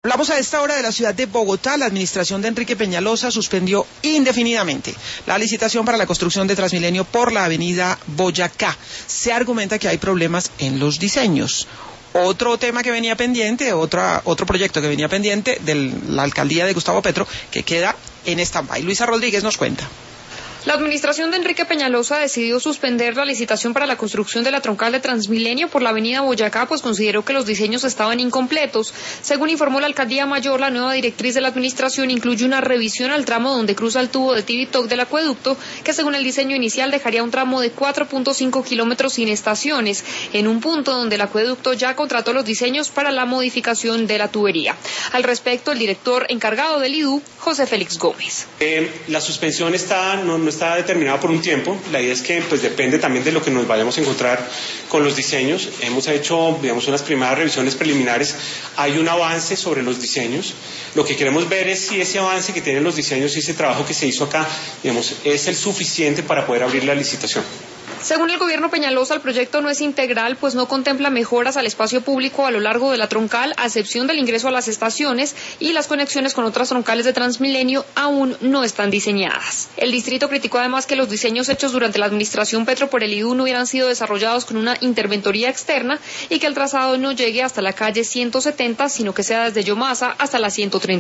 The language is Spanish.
Hablamos a esta hora de la ciudad de Bogotá. La administración de Enrique Peñalosa suspendió indefinidamente la licitación para la construcción de Transmilenio por la avenida Boyacá. Se argumenta que hay problemas en los diseños. Otro tema que venía pendiente, otro proyecto que venía pendiente de la alcaldía de Gustavo Petro, que queda en stand-by. Luisa Rodríguez nos cuenta. La administración de Enrique Peñalosa decidió suspender la licitación para la construcción de la troncal de Transmilenio por la avenida Boyacá, pues consideró que los diseños estaban incompletos. Según informó la alcaldía mayor, la nueva directriz de la administración incluye una revisión al tramo donde cruza el tubo de Tibitoc del acueducto, que según el diseño inicial dejaría un tramo de 4.5 kilómetros sin estaciones, en un punto donde el acueducto ya contrató los diseños para la modificación de la tubería. Al respecto, el director encargado del IDU, José Félix Gómez. La suspensión no está determinada por un tiempo. La idea es que depende también de lo que nos vayamos a encontrar con los diseños. Hemos hecho, unas primeras revisiones preliminares. Hay un avance sobre los diseños. Lo que queremos ver es si ese avance que tienen los diseños y ese trabajo que se hizo acá, es el suficiente para poder abrir la licitación. Según el gobierno Peñalosa, el proyecto no es integral, pues no contempla mejoras al espacio público a lo largo de la troncal, a excepción del ingreso a las estaciones, y las conexiones con otras troncales de Transmilenio aún no están diseñadas. El distrito criticó además que los diseños hechos durante la administración Petro por el IDU no hubieran sido desarrollados con una interventoría externa y que el trazado no llegue hasta la calle 170, sino que sea desde Yomasa hasta la 130.